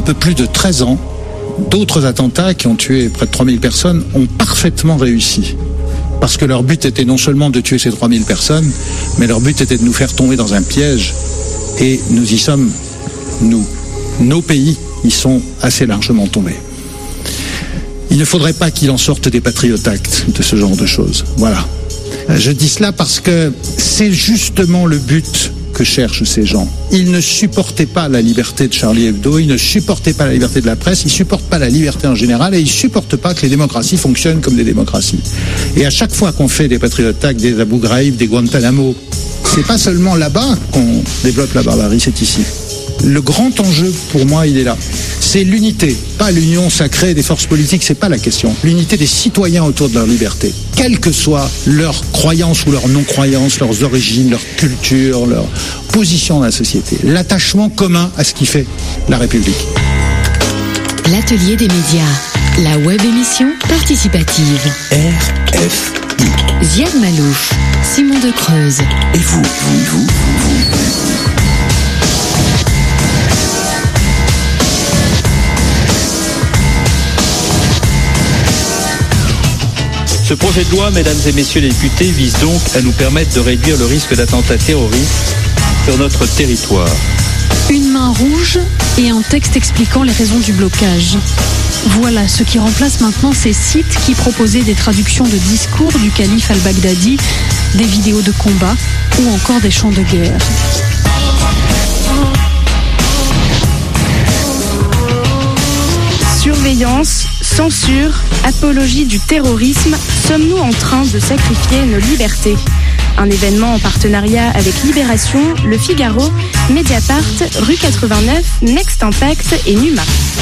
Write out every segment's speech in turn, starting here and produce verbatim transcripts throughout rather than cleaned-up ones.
peu plus de treize ans, d'autres attentats qui ont tué près de trois mille personnes ont parfaitement réussi. Parce que leur but était non seulement de tuer ces trois mille personnes, mais leur but était de nous faire tomber dans un piège. Et nous y sommes, nous. Nos pays y sont assez largement tombés. Il ne faudrait pas qu'il en sorte des patriotes actes de ce genre de choses. Voilà. Je dis cela parce que c'est justement le but que cherchent ces gens. Ils ne supportaient pas la liberté de Charlie Hebdo, ils ne supportaient pas la liberté de la presse, ils ne supportent pas la liberté en général et ils ne supportent pas que les démocraties fonctionnent comme des démocraties. Et à chaque fois qu'on fait des patriotes actes, des Abu Ghraib, des Guantanamo, c'est pas seulement là-bas qu'on développe la barbarie, c'est ici. Le grand enjeu pour moi, il est là. C'est l'unité, pas l'union sacrée des forces politiques, c'est pas la question. L'unité des citoyens autour de leur liberté, quelle que soit leur croyance ou leur non-croyance, leurs origines, leur culture, leur position dans la société. L'attachement commun à ce qui fait la République. L'atelier des médias, la web émission participative. R F I. Ziad Malouf, Simon de Creuse. Et vous, vous, vous, vous. Ce projet de loi, mesdames et messieurs les députés, vise donc à nous permettre de réduire le risque d'attentats terroristes sur notre territoire. Une main rouge et un texte expliquant les raisons du blocage. Voilà ce qui remplace maintenant ces sites qui proposaient des traductions de discours du calife al-Baghdadi, des vidéos de combat ou encore des chants de guerre. Surveillance, censure, apologie du terrorisme, sommes-nous en train de sacrifier nos libertés ? Un événement en partenariat avec Libération, Le Figaro, Mediapart, Rue quatre-vingt-neuf, Next Impact et Numa.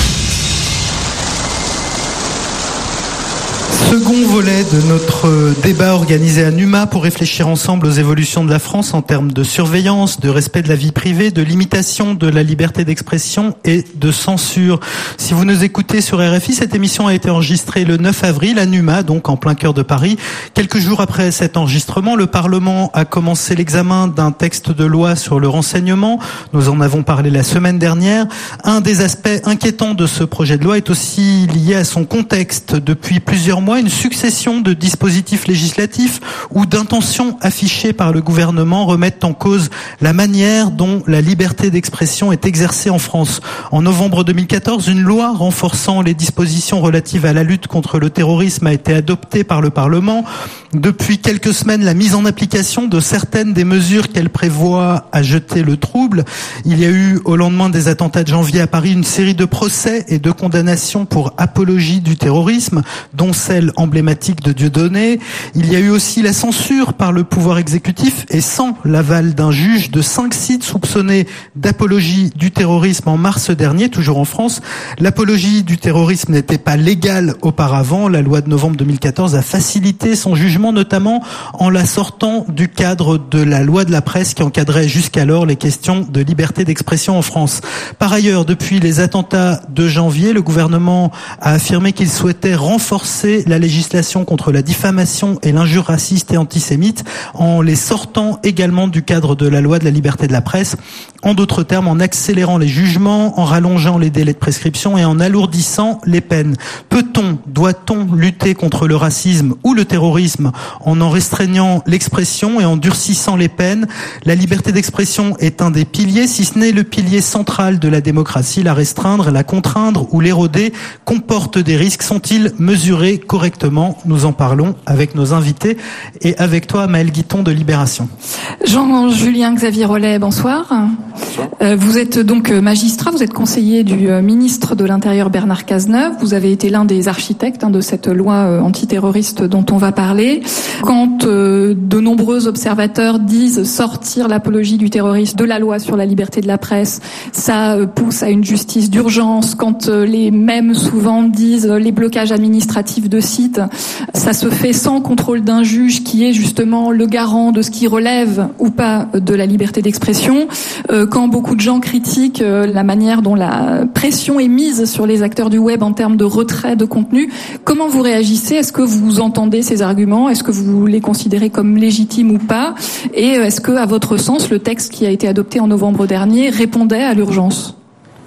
Second volet de notre débat organisé à Numa pour réfléchir ensemble aux évolutions de la France en termes de surveillance, de respect de la vie privée, de limitation de la liberté d'expression et de censure. Si vous nous écoutez sur R F I, cette émission a été enregistrée le neuf avril à Numa, donc en plein cœur de Paris. Quelques jours après cet enregistrement, le Parlement a commencé l'examen d'un texte de loi sur le renseignement. Nous en avons parlé la semaine dernière. Un des aspects inquiétants de ce projet de loi est aussi lié à son contexte. Depuis plusieurs mois, une succession de dispositifs législatifs ou d'intentions affichées par le gouvernement remettent en cause la manière dont la liberté d'expression est exercée en France. En novembre deux mille quatorze, une loi renforçant les dispositions relatives à la lutte contre le terrorisme a été adoptée par le Parlement. Depuis quelques semaines, la mise en application de certaines des mesures qu'elle prévoit a jeté le trouble. Il y a eu, au lendemain des attentats de janvier à Paris, une série de procès et de condamnations pour apologie du terrorisme, dont celle emblématique de Dieudonné. Il y a eu aussi la censure par le pouvoir exécutif et sans l'aval d'un juge de cinq sites soupçonnés d'apologie du terrorisme en mars dernier, toujours en France. L'apologie du terrorisme n'était pas légale auparavant. La loi de novembre deux mille quatorze a facilité son jugement, notamment en la sortant du cadre de la loi de la presse qui encadrait jusqu'alors les questions de liberté d'expression en France. Par ailleurs, depuis les attentats de janvier, le gouvernement a affirmé qu'il souhaitait renforcer la législation contre la diffamation et l'injure raciste et antisémite en les sortant également du cadre de la loi de la liberté de la presse. En d'autres termes, en accélérant les jugements, en rallongeant les délais de prescription et en alourdissant les peines. Peut-on, doit-on lutter contre le racisme ou le terrorisme en en restreignant l'expression et en durcissant les peines? La liberté d'expression est un des piliers, si ce n'est le pilier central de la démocratie. La restreindre, la contraindre ou l'éroder comporte des risques. Sont-ils mesurés correctement? Nous en parlons avec nos invités et avec toi, Maëlle Guiton de Libération. Jean-Julien Xavier Rollet, bonsoir. Bonsoir. Euh, vous êtes donc magistrat, vous êtes conseiller du ministre de l'Intérieur Bernard Cazeneuve. Vous avez été l'un des architectes hein, de cette loi euh, antiterroriste dont on va parler. Quand euh, de nombreux observateurs disent sortir l'apologie du terrorisme de la loi sur la liberté de la presse, ça euh, pousse à une justice d'urgence. Quand euh, les mêmes souvent disent euh, les blocages administratifs de sites, ça se fait sans contrôle d'un juge qui est justement le garant de ce qui relève ou pas de la liberté d'expression. Euh, quand beaucoup de gens critiquent euh, la manière dont la pression est mise sur les acteurs du web en termes de retrait de contenu, comment vous réagissez? Est-ce que vous entendez ces arguments? Est-ce que vous les considérez comme légitimes ou pas? Et est-ce que, à votre sens, le texte qui a été adopté en novembre dernier répondait à l'urgence?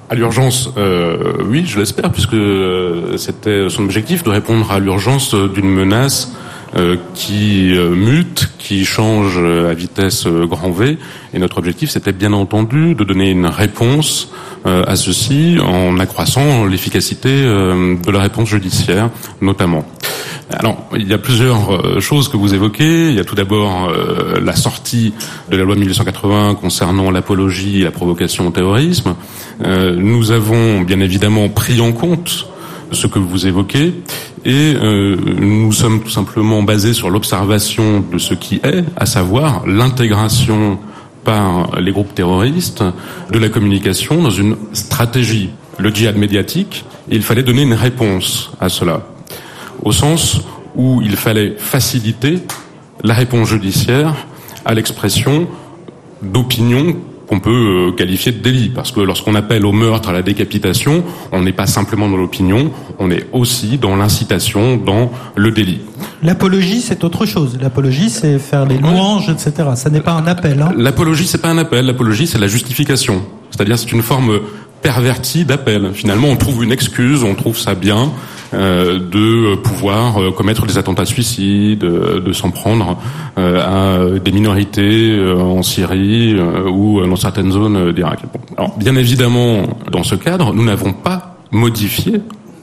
À l'urgence, euh, oui, je l'espère, puisque c'était son objectif de répondre à l'urgence d'une menace euh, qui euh, mute, qui change à vitesse euh, grand V. Et notre objectif, c'était bien entendu de donner une réponse euh, à ceci en accroissant l'efficacité euh, de la réponse judiciaire, notamment. Alors, il y a plusieurs euh, choses que vous évoquez. Il y a tout d'abord euh, la sortie de la loi mille huit cent quatre-vingts concernant l'apologie et la provocation au terrorisme. Euh, nous avons bien évidemment pris en compte ce que vous évoquez et euh, nous sommes tout simplement basés sur l'observation de ce qui est, à savoir l'intégration par les groupes terroristes de la communication dans une stratégie. Le djihad médiatique, il fallait donner une réponse à cela, au sens où il fallait faciliter la réponse judiciaire à l'expression d'opinions qu'on peut qualifier de délit, parce que lorsqu'on appelle au meurtre, à la décapitation, on n'est pas simplement dans l'opinion, on est aussi dans l'incitation, dans le délit. L'apologie, c'est autre chose. L'apologie, c'est faire les louanges, et cetera. Ça n'est pas un appel. Hein. L'apologie, c'est pas un appel. L'apologie, c'est la justification. C'est-à-dire, c'est une forme pervertie d'appel. Finalement, on trouve une excuse, on trouve ça bien euh, de pouvoir euh, commettre des attentats suicides, euh, de s'en prendre euh, à des minorités euh, en Syrie euh, ou dans certaines zones d'Irak. Bon. Alors, bien évidemment, dans ce cadre, nous n'avons pas modifié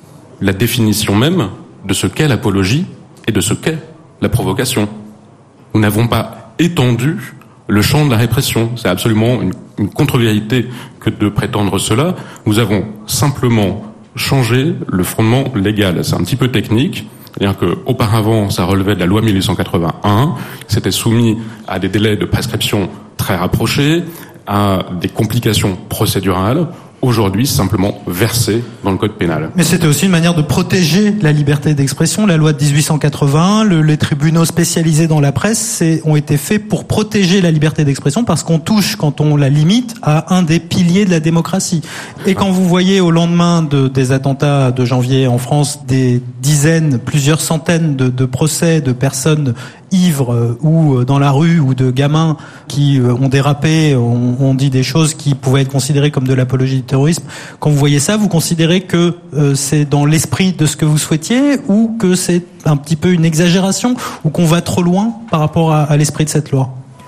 la définition même de ce qu'est l'apologie et de ce qu'est la provocation. Nous n'avons pas étendu le champ de la répression. C'est absolument une, une contre-vérité que de prétendre cela. Nous avons simplement changé le fondement légal. C'est un petit peu technique. C'est-à-dire que auparavant, ça relevait de la loi mille huit cent quatre-vingt-un. C'était soumis à des délais de prescription très rapprochés, à des complications procédurales. Aujourd'hui, c'est simplement versé dans le code pénal. Mais c'était aussi une manière de protéger la liberté d'expression. La loi de dix-huit cent quatre-vingt-un, le, les tribunaux spécialisés dans la presse c'est, ont été faits pour protéger la liberté d'expression parce qu'on touche, quand on la limite, à un des piliers de la démocratie. Et quand vous voyez au lendemain de, des attentats de janvier en France des dizaines, plusieurs centaines de, de procès de personnes ivres euh, ou euh, dans la rue ou de gamins qui euh, ont dérapé, ont, ont dit des choses qui pouvaient être considérées comme de l'apologie du terrorisme. Quand vous voyez ça, vous considérez que euh, c'est dans l'esprit de ce que vous souhaitiez ou que c'est un petit peu une exagération ou qu'on va trop loin par rapport à, à l'esprit de cette loi ?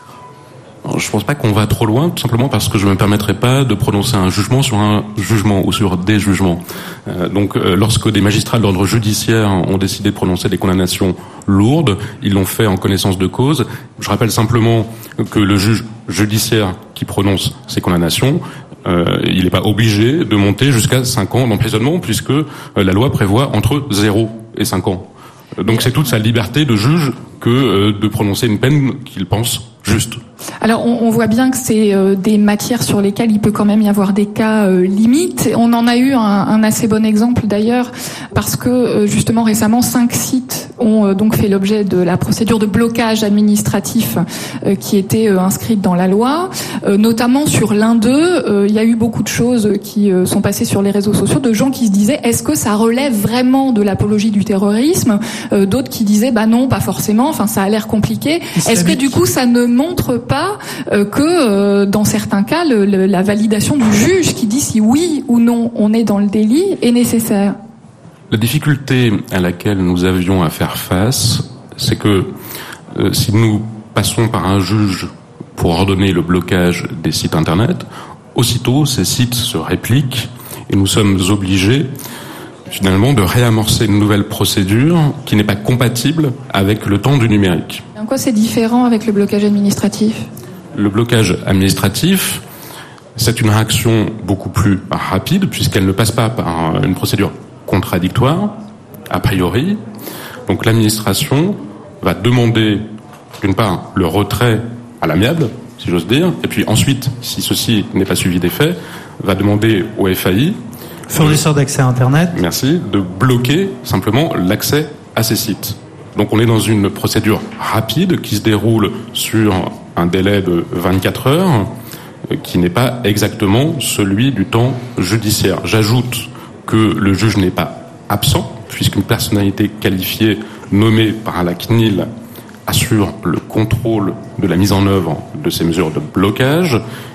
Alors, je pense pas qu'on va trop loin, tout simplement parce que je me permettrai pas de prononcer un jugement sur un jugement ou sur des jugements. Euh, donc, euh, lorsque des magistrats de l'ordre judiciaire ont décidé de prononcer des condamnations lourdes, ils l'ont fait en connaissance de cause. Je rappelle simplement que le juge judiciaire qui prononce ces condamnations, euh, il n'est pas obligé de monter jusqu'à cinq ans d'emprisonnement, puisque euh, la loi prévoit entre zéro et cinq ans. Donc, c'est toute sa liberté de juge que euh, de prononcer une peine qu'il pense juste. Alors, on, on voit bien que c'est euh, des matières sur lesquelles il peut quand même y avoir des cas euh, limites. On en a eu un, un assez bon exemple d'ailleurs, parce que euh, justement récemment, cinq sites ont euh, donc fait l'objet de la procédure de blocage administratif euh, qui était euh, inscrite dans la loi. Euh, notamment sur l'un d'eux, euh, il y a eu beaucoup de choses qui euh, sont passées sur les réseaux sociaux, de gens qui se disaient est-ce que ça relève vraiment de l'apologie du terrorisme ? euh, D'autres qui disaient bah non, pas forcément. Enfin, ça a l'air compliqué. Est-ce que du coup, ça ne montre pas euh, que euh, dans certains cas, le, le, la validation du juge qui dit si oui ou non on est dans le délit est nécessaire? La difficulté à laquelle nous avions à faire face, c'est que euh, si nous passons par un juge pour ordonner le blocage des sites Internet, aussitôt ces sites se répliquent et nous sommes obligés finalement de réamorcer une nouvelle procédure qui n'est pas compatible avec le temps du numérique. En quoi c'est différent avec le blocage administratif ? Le blocage administratif, c'est une réaction beaucoup plus rapide puisqu'elle ne passe pas par une procédure contradictoire, a priori. Donc l'administration va demander, d'une part, le retrait à l'amiable, si j'ose dire, et puis ensuite, si ceci n'est pas suivi des faits, va demander au F A I, fournisseur d'accès à Internet, merci, de bloquer simplement l'accès à ces sites. Donc on est dans une procédure rapide qui se déroule sur un délai de vingt-quatre heures, qui n'est pas exactement celui du temps judiciaire. J'ajoute que le juge n'est pas absent, puisqu'une personnalité qualifiée nommée par la C N I L assure le contrôle de la mise en œuvre de ces mesures de blocage,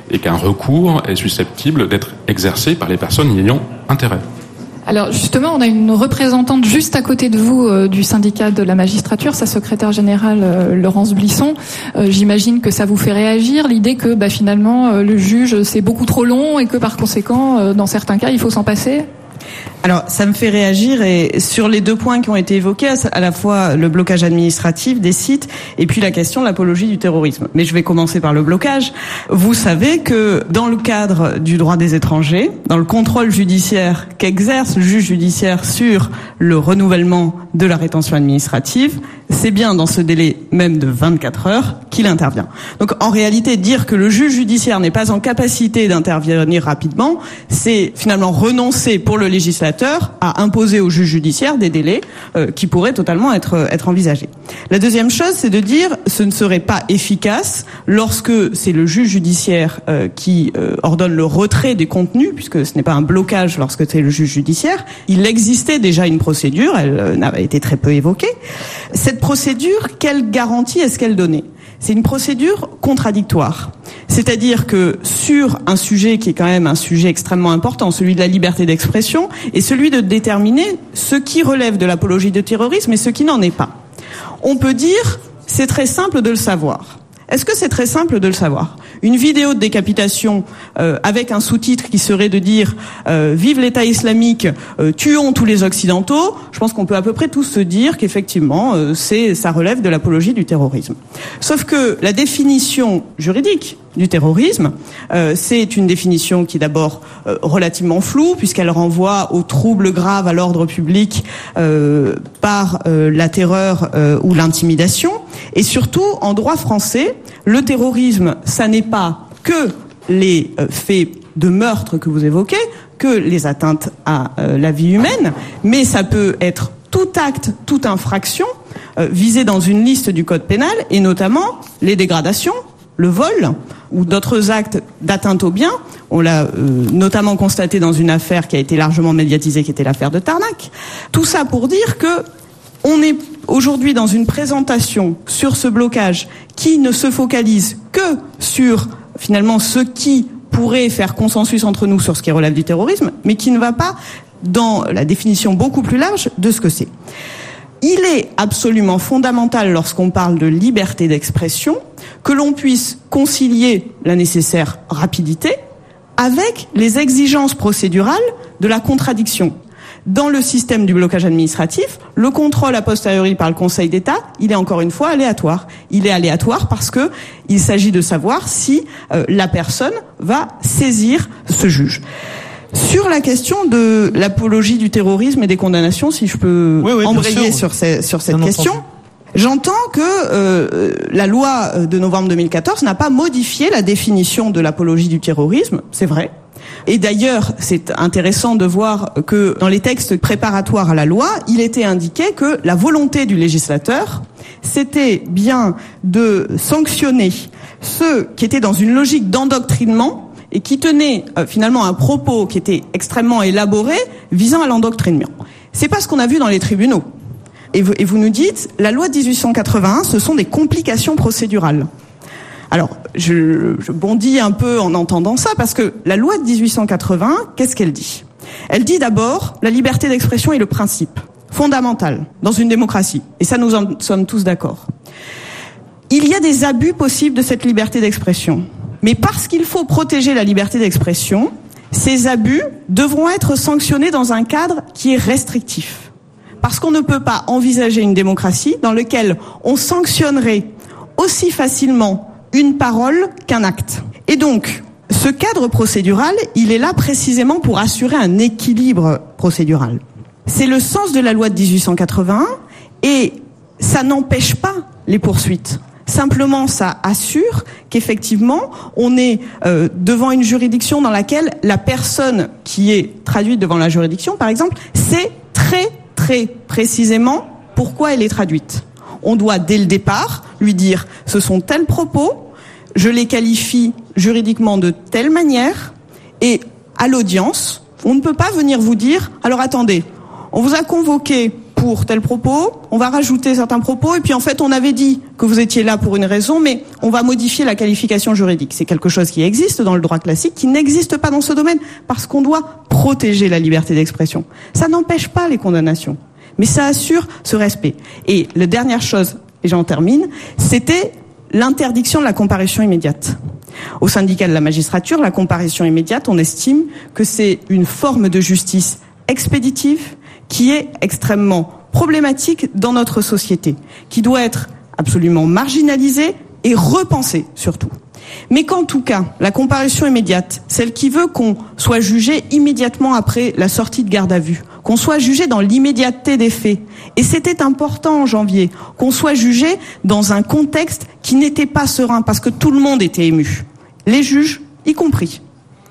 et qu'un recours est susceptible d'être exercé par les personnes y ayant intérêt. Alors justement, on a une représentante juste à côté de vous euh, du syndicat de la magistrature, sa secrétaire générale euh, Laurence Blisson. Euh, j'imagine que ça vous fait réagir, l'idée que bah, finalement euh, le juge c'est beaucoup trop long et que par conséquent, euh, dans certains cas, il faut s'en passer. Alors, ça me fait réagir et sur les deux points qui ont été évoqués, à la fois le blocage administratif des sites et puis la question de l'apologie du terrorisme. Mais je vais commencer par le blocage. Vous savez que dans le cadre du droit des étrangers, dans le contrôle judiciaire qu'exerce le juge judiciaire sur le renouvellement de la rétention administrative, c'est bien dans ce délai même de vingt-quatre heures qu'il intervient. Donc en réalité, dire que le juge judiciaire n'est pas en capacité d'intervenir rapidement, c'est finalement renoncer pour le législateur à imposer au juge judiciaire des délais euh, qui pourraient totalement être, être envisagés. La deuxième chose, c'est de dire ce ne serait pas efficace lorsque c'est le juge judiciaire euh, qui euh, ordonne le retrait des contenus, puisque ce n'est pas un blocage lorsque c'est le juge judiciaire. Il existait déjà une procédure, elle euh, n'avait été très peu évoquée. Cette procédure, quelle garantie est-ce qu'elle donnait ? C'est une procédure contradictoire. C'est-à-dire que sur un sujet qui est quand même un sujet extrêmement important, celui de la liberté d'expression, et celui de déterminer ce qui relève de l'apologie de terrorisme et ce qui n'en est pas. On peut dire, c'est très simple de le savoir. Est-ce que c'est très simple de le savoir ? Une vidéo de décapitation euh, avec un sous-titre qui serait de dire euh, « Vive l'État islamique, euh, tuons tous les Occidentaux », je pense qu'on peut à peu près tous se dire qu'effectivement, euh, c'est, ça relève de l'apologie du terrorisme. Sauf que la définition juridique du terrorisme, euh, c'est une définition qui est d'abord euh, relativement floue, puisqu'elle renvoie aux troubles graves à l'ordre public euh, par euh, la terreur euh, ou l'intimidation. Et surtout, en droit français, le terrorisme, ça n'est pas que les euh, faits de meurtre que vous évoquez, que les atteintes à euh, la vie humaine, mais ça peut être tout acte, toute infraction euh, visée dans une liste du code pénal, et notamment les dégradations, le vol ou d'autres actes d'atteinte aux biens. On l'a euh, notamment constaté dans une affaire qui a été largement médiatisée, qui était l'affaire de Tarnac. Tout ça pour dire que on est aujourd'hui dans une présentation sur ce blocage qui ne se focalise que sur finalement ce qui pourrait faire consensus entre nous sur ce qui relève du terrorisme, mais qui ne va pas dans la définition beaucoup plus large de ce que c'est. Il est absolument fondamental, lorsqu'on parle de liberté d'expression, que l'on puisse concilier la nécessaire rapidité avec les exigences procédurales de la contradiction. Dans le système du blocage administratif, le contrôle a posteriori par le Conseil d'État, il est encore une fois aléatoire. Il est aléatoire parce que il s'agit de savoir si euh, la personne va saisir ce juge. Sur la question de l'apologie du terrorisme et des condamnations, si je peux oui, oui, embrayer sur, ces, sur cette bien question, entendu. J'entends que euh, la loi de novembre deux mille quatorze n'a pas modifié la définition de l'apologie du terrorisme, c'est vrai. Et d'ailleurs, c'est intéressant de voir que dans les textes préparatoires à la loi, il était indiqué que la volonté du législateur, c'était bien de sanctionner ceux qui étaient dans une logique d'endoctrinement et qui tenaient euh, finalement un propos qui était extrêmement élaboré visant à l'endoctrinement. C'est pas ce qu'on a vu dans les tribunaux. Et vous, et vous nous dites, la loi de dix-huit cent quatre-vingt-un, ce sont des complications procédurales. Alors, je, je bondis un peu en entendant ça, parce que la loi de dix-huit cent quatre-vingt-un, qu'est-ce qu'elle dit ? Elle dit d'abord, la liberté d'expression est le principe fondamental dans une démocratie. Et ça, nous en sommes tous d'accord. Il y a des abus possibles de cette liberté d'expression. Mais parce qu'il faut protéger la liberté d'expression, ces abus devront être sanctionnés dans un cadre qui est restrictif. Parce qu'on ne peut pas envisager une démocratie dans laquelle on sanctionnerait aussi facilement une parole qu'un acte. Et donc, ce cadre procédural, il est là précisément pour assurer un équilibre procédural. C'est le sens de la loi de dix-huit cent quatre-vingt-un et ça n'empêche pas les poursuites. Simplement, ça assure qu'effectivement, on est euh, devant une juridiction dans laquelle la personne qui est traduite devant la juridiction, par exemple, sait très, très précisément pourquoi elle est traduite. On doit, dès le départ, lui dire « ce sont tels propos, je les qualifie juridiquement de telle manière » et à l'audience, on ne peut pas venir vous dire « alors attendez, on vous a convoqué pour tel propos, on va rajouter certains propos, et puis en fait on avait dit que vous étiez là pour une raison, mais on va modifier la qualification juridique. C'est quelque chose qui existe dans le droit classique, qui n'existe pas dans ce domaine, parce qu'on doit protéger la liberté d'expression. Ça n'empêche pas les condamnations, mais ça assure ce respect. Et la dernière chose, et j'en termine, c'était l'interdiction de la comparution immédiate. Au syndicat de la magistrature, la comparution immédiate, on estime que c'est une forme de justice expéditive qui est extrêmement problématique dans notre société, qui doit être absolument marginalisée et repensée surtout. Mais qu'en tout cas, la comparution immédiate, celle qui veut qu'on soit jugé immédiatement après la sortie de garde à vue, qu'on soit jugé dans l'immédiateté des faits, et c'était important en janvier, qu'on soit jugé dans un contexte qui n'était pas serein, parce que tout le monde était ému, les juges y compris.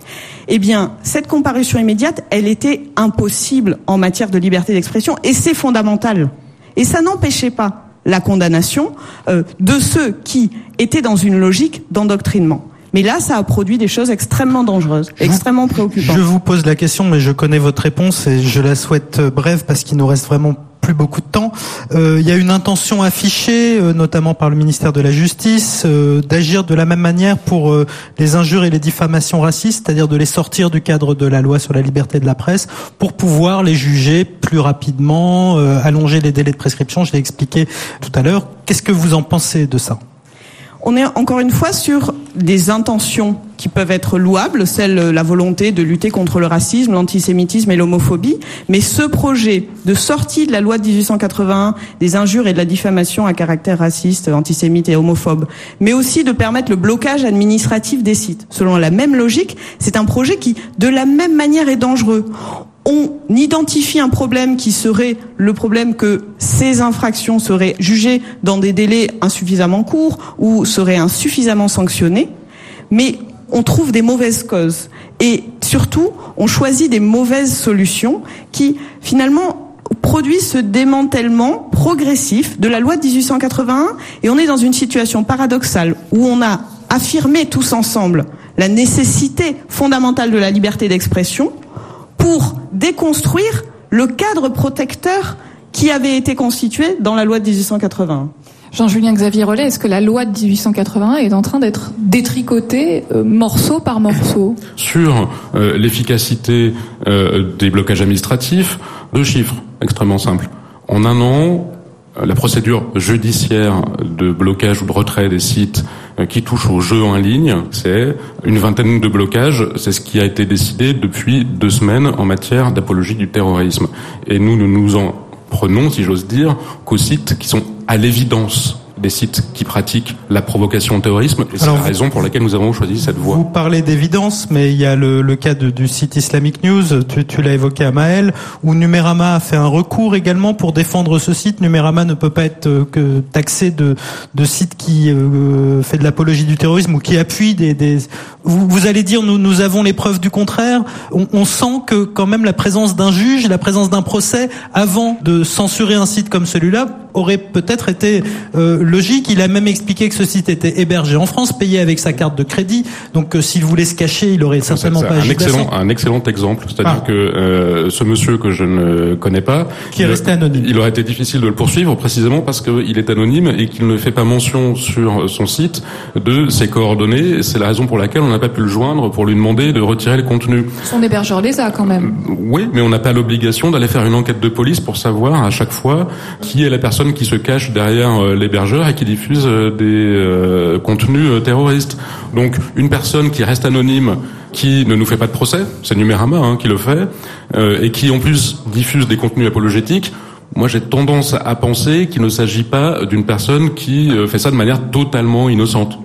Eh bien, cette comparution immédiate, elle était impossible en matière de liberté d'expression, et c'est fondamental. Et ça n'empêchait pas la condamnation euh, de ceux qui étaient dans une logique d'endoctrinement. Mais là, ça a produit des choses extrêmement dangereuses, je extrêmement préoccupantes. Je vous pose la question, mais je connais votre réponse et je la souhaite brève parce qu'il nous reste vraiment plus beaucoup de temps. Euh, il y a une intention affichée, euh, notamment par le ministère de la Justice, euh, d'agir de la même manière pour euh, les injures et les diffamations racistes, c'est-à-dire de les sortir du cadre de la loi sur la liberté de la presse pour pouvoir les juger plus rapidement, euh, allonger les délais de prescription, je l'ai expliqué tout à l'heure. Qu'est-ce que vous en pensez de ça ? On est encore une fois sur des intentions qui peuvent être louables, celle, la volonté de lutter contre le racisme, l'antisémitisme et l'homophobie. Mais ce projet de sortie de la loi de dix-huit cent quatre-vingt-un des injures et de la diffamation à caractère raciste, antisémite et homophobe, mais aussi de permettre le blocage administratif des sites. Selon la même logique, c'est un projet qui, de la même manière, est dangereux. On identifie un problème qui serait le problème que ces infractions seraient jugées dans des délais insuffisamment courts ou seraient insuffisamment sanctionnées, mais on trouve des mauvaises causes. Et surtout, on choisit des mauvaises solutions qui, finalement, produisent ce démantèlement progressif de la loi de dix-huit cent quatre-vingt-un, et on est dans une situation paradoxale où on a affirmé tous ensemble la nécessité fondamentale de la liberté d'expression pour déconstruire le cadre protecteur qui avait été constitué dans la loi de dix-huit cent quatre-vingt-un. Jean-Julien Xavier Rollet, est-ce que la loi de dix-huit cent quatre-vingt-un est en train d'être détricotée euh, morceau par morceau ? Sur euh, l'efficacité euh, des blocages administratifs, deux chiffres extrêmement simples. En un an, la procédure judiciaire de blocage ou de retrait des sites qui touchent aux jeux en ligne, c'est une vingtaine de blocages. C'est ce qui a été décidé depuis deux semaines en matière d'apologie du terrorisme. Et nous, nous nous en prenons, si j'ose dire, qu'aux sites qui sont à l'évidence des sites qui pratiquent la provocation au terrorisme, et c'est Alors, la raison pour laquelle nous avons choisi cette voie. Vous parlez d'évidence, mais il y a le, le cas de, du site Islamic News, tu, tu l'as évoqué à Maël, où Numérama a fait un recours également pour défendre ce site. Numérama ne peut pas être euh, que taxé de, de site qui euh, fait de l'apologie du terrorisme ou qui appuie des... des... Vous, vous allez dire, nous, nous avons les preuves du contraire. On, on sent que quand même la présence d'un juge, la présence d'un procès, avant de censurer un site comme celui-là, aurait peut-être été... Euh, logique. Il a même expliqué que ce site était hébergé en France, payé avec sa carte de crédit. Donc, euh, s'il voulait se cacher, il aurait certainement pas agi. Un excellent, un excellent exemple. C'est-à-dire ah. que euh, ce monsieur que je ne connais pas, qui est resté anonyme, il aurait été difficile de le poursuivre précisément parce qu'il est anonyme et qu'il ne fait pas mention sur son site de ses coordonnées. C'est la raison pour laquelle on n'a pas pu le joindre pour lui demander de retirer le contenu. Son hébergeur les a quand même. Oui, mais on n'a pas l'obligation d'aller faire une enquête de police pour savoir à chaque fois qui est la personne qui se cache derrière euh, l'hébergeur et qui diffuse euh, des euh, contenus euh, terroristes. Donc une personne qui reste anonyme, qui ne nous fait pas de procès, c'est Numérama hein, qui le fait, euh, et qui en plus diffuse des contenus apologétiques, moi j'ai tendance à penser qu'il ne s'agit pas d'une personne qui euh, fait ça de manière totalement innocente.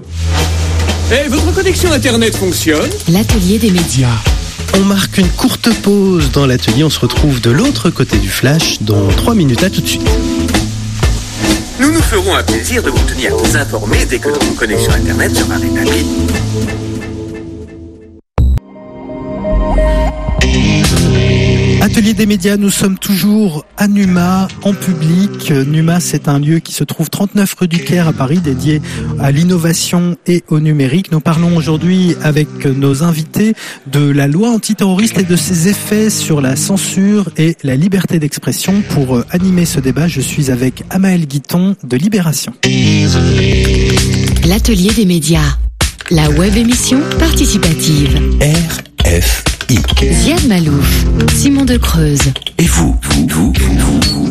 Et votre connexion Internet fonctionne ? L'atelier des médias. On marque une courte pause dans l'atelier, on se retrouve de l'autre côté du flash dans trois minutes, à tout de suite. Nous nous ferons un plaisir de vous tenir informés dès que notre connexion Internet sera rétablie. L'atelier des médias, nous sommes toujours à Numa, en public. Numa, c'est un lieu qui se trouve trente-neuf rue du Caire à Paris, dédié à l'innovation et au numérique. Nous parlons aujourd'hui avec nos invités de la loi antiterroriste et de ses effets sur la censure et la liberté d'expression. Pour animer ce débat, je suis avec Amael Guiton de Libération. L'atelier des médias, la web émission participative. R F I. Ziad Malouf, Simon de Creuse. Et vous, vous, vous, vous, vous.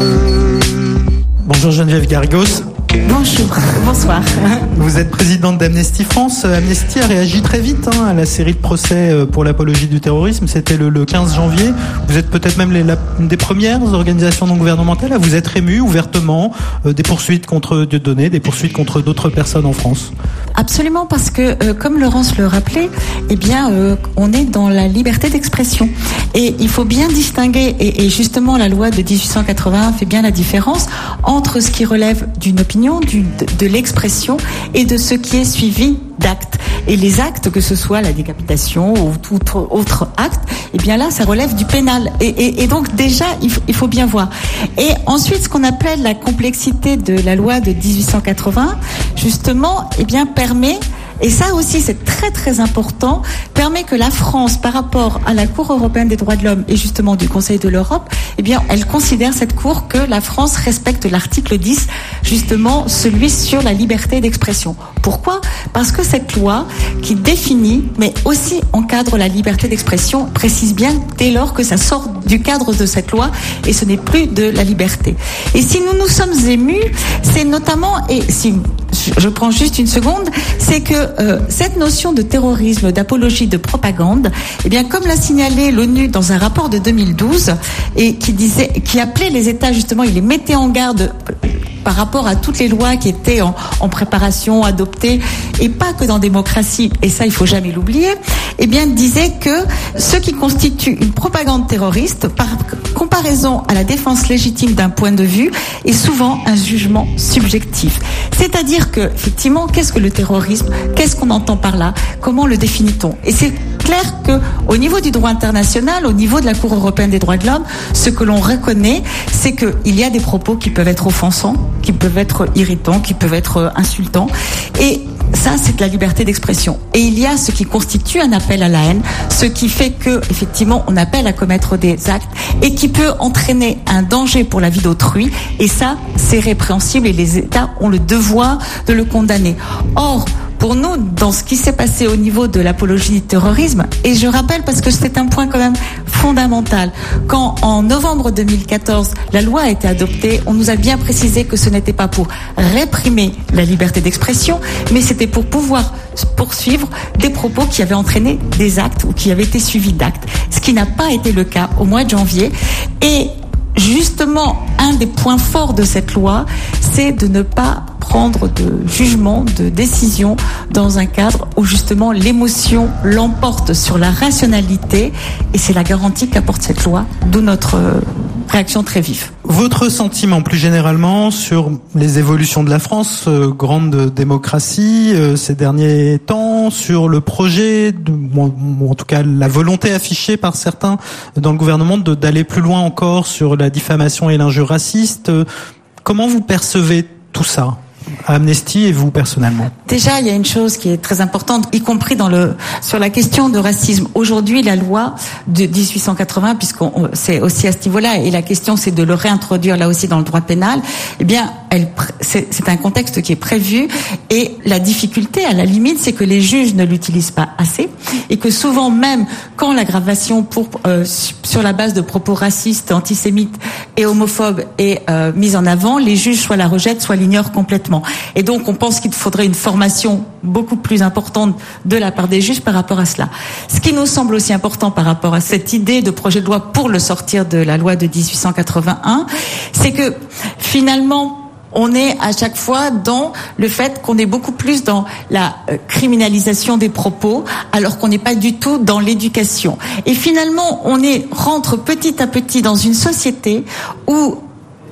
Bonjour Geneviève Gargos. Bonjour, bonsoir. Vous êtes présidente d'Amnesty France. Amnesty a réagi très vite hein, à la série de procès pour l'apologie du terrorisme. C'était le, le quinze janvier. Vous êtes peut-être même les, la, une des premières organisations non gouvernementales à vous être émue ouvertement euh, des poursuites contre Dieudonné, des poursuites contre d'autres personnes en France. Absolument, parce que euh, comme Laurence le rappelait, eh bien, euh, on est dans la liberté d'expression. Et il faut bien distinguer, et, et justement la loi de dix-huit cent quatre-vingt fait bien la différence entre ce qui relève d'une opinion, Du, de, de l'expression et de ce qui est suivi d'actes. Et les actes, que ce soit la décapitation ou tout autre acte, eh bien là, ça relève du pénal. Et, et, et donc déjà, il faut, il faut bien voir. Et ensuite, ce qu'on appelle la complexité de la loi de dix-huit cent quatre-vingt, justement, eh bien, permet, et ça aussi c'est très très important, permet que la France, par rapport à la Cour européenne des droits de l'homme et justement du Conseil de l'Europe, eh bien, elle considère cette Cour que la France respecte l'article dix, justement celui sur la liberté d'expression. Pourquoi ? Parce que cette loi qui définit, mais aussi encadre la liberté d'expression, précise bien dès lors que ça sort du cadre de cette loi et ce n'est plus de la liberté. Et si nous nous sommes émus, c'est notamment, et si je prends juste une seconde, c'est que euh, cette notion de terrorisme, d'apologie, de propagande, eh bien, comme l'a signalé l'ONU dans un rapport de deux mille douze, et qui disait, qui appelait les États justement, il les mettait en garde par rapport à toutes les lois qui étaient en, en préparation, adoptées, et pas que dans démocratie, et ça il faut jamais l'oublier, eh bien disait que ce qui constitue une propagande terroriste, par comparaison à la défense légitime d'un point de vue, est souvent un jugement subjectif. C'est-à-dire que, effectivement, qu'est-ce que le terrorisme ? Qu'est-ce qu'on entend par là ? Comment le définit-on ? Et c'est clair que, au niveau du droit international, au niveau de la Cour européenne des droits de l'homme, ce que l'on reconnaît, c'est qu'il y a des propos qui peuvent être offensants, qui peuvent être irritants, qui peuvent être insultants. Et ça, c'est de la liberté d'expression. Et il y a ce qui constitue un appel à la haine, ce qui fait que, effectivement, on appelle à commettre des actes et qui peut entraîner un danger pour la vie d'autrui. Et ça, c'est répréhensible et les États ont le devoir de le condamner. Or, pour nous, dans ce qui s'est passé au niveau de l'apologie du terrorisme, et je rappelle parce que c'est un point quand même fondamental, quand en novembre deux mille quatorze, la loi a été adoptée, on nous a bien précisé que ce n'était pas pour réprimer la liberté d'expression, mais c'était pour pouvoir poursuivre des propos qui avaient entraîné des actes ou qui avaient été suivis d'actes, ce qui n'a pas été le cas au mois de janvier. Et justement, un des points forts de cette loi, c'est de ne pas prendre de jugement, de décision dans un cadre où justement l'émotion l'emporte sur la rationalité, et c'est la garantie qu'apporte cette loi, d'où notre réaction très vive. Votre sentiment plus généralement sur les évolutions de la France, euh, grande démocratie euh, ces derniers temps, sur le projet, de, ou en tout cas la volonté affichée par certains dans le gouvernement de, d'aller plus loin encore sur la diffamation et l'injure raciste, euh, comment vous percevez tout ça ? Amnesty et vous personnellement? Déjà, il y a une chose qui est très importante, y compris dans le sur la question de racisme. Aujourd'hui, la loi de dix-huit cent quatre-vingts, puisqu'on c'est aussi à ce niveau-là, et la question c'est de le réintroduire là aussi dans le droit pénal. Eh bien, elle, c'est, c'est un contexte qui est prévu, et la difficulté, à la limite, c'est que les juges ne l'utilisent pas assez, et que souvent même quand l'aggravation pour euh, sur la base de propos racistes, antisémites et homophobes est euh, mise en avant, les juges soit la rejettent, soit l'ignorent complètement. Et donc, on pense qu'il faudrait une formation beaucoup plus importante de la part des juges par rapport à cela. Ce qui nous semble aussi important par rapport à cette idée de projet de loi pour le sortir de la loi de dix-huit cent quatre-vingt-un, c'est que finalement, on est à chaque fois dans le fait qu'on est beaucoup plus dans la criminalisation des propos, alors qu'on n'est pas du tout dans l'éducation. Et finalement, on est rentre petit à petit dans une société où